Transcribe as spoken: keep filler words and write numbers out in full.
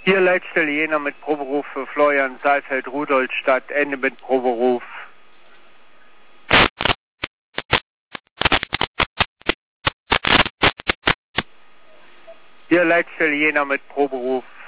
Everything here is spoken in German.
Hier Leitstelle Jena mit Proberuf für Florian Saalfeld, Rudolstadt, Ende mit Proberuf. Hier Leitstelle Jena mit Proberuf.